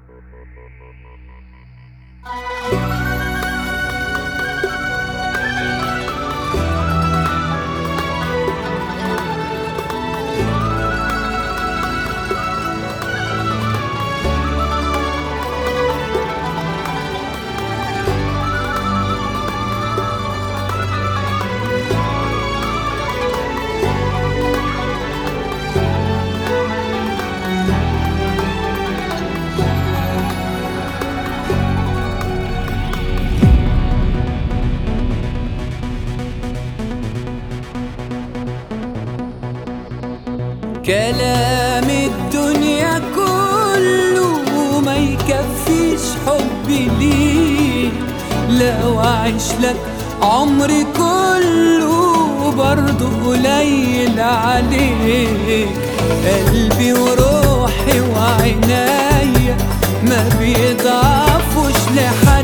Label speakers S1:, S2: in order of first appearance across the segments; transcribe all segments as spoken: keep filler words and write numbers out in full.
S1: كلام الدنيا كله ما يكفيش حبي ليك، لو أعيش لك عمري كله برضه قليل عليك. قلبي وروحي وعينيا ما بيضعفوش لحد،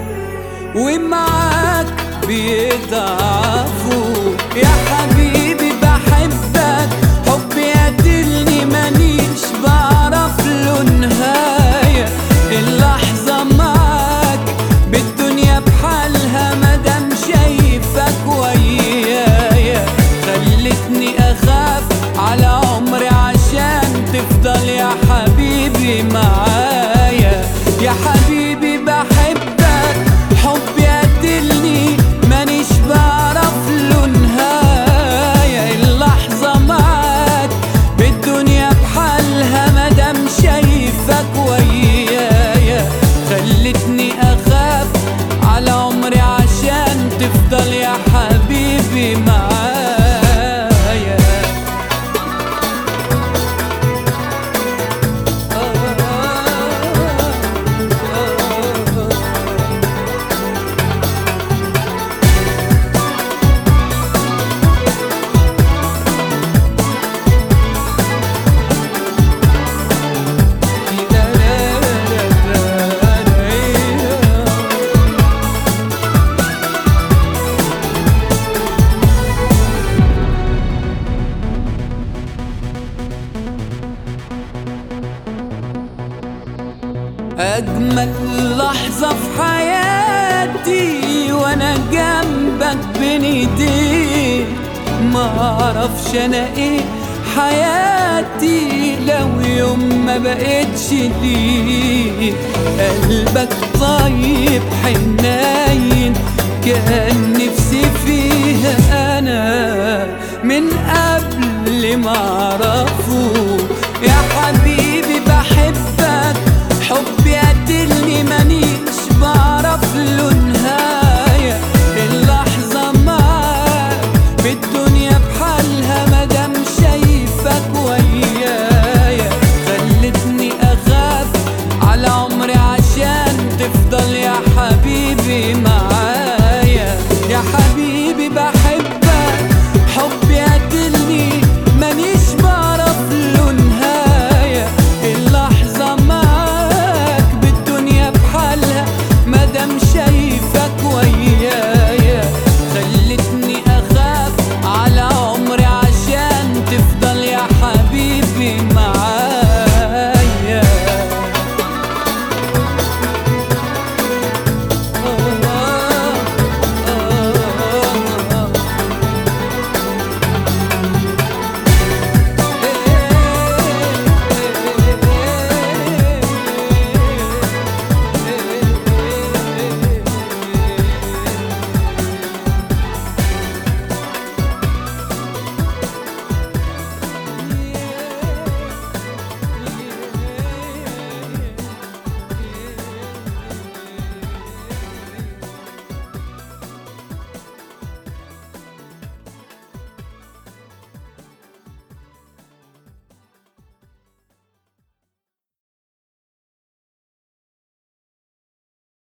S1: ومعاك بيضعفوا يا حبيبي. بحبك حبي قاتلني مانيش بعرف له نهاية. اللحظة معاك بالدنيا بحالها مادام شايفك ويايا. خلتني أخاف على عمري عشان تفضل يا حبيبي معايا. يا حبيبي بحبك حبي قاتلني مانيش بعرف له نهاية. اللحظة معاك بالدنيا بحالها مادام شايفك ويايا. خلتني أخاف على عمري عشان تفضل يا حبيبي معايا. أجمل لحظة في حياتي وأنا جنبك بين ايديك. معرفش أنا إيه حياتي لو يوم ما بقتش ليك. قلبك طيب حنين كان نفسي فيها أنا من قبل ما أعرفه يا حبيبي.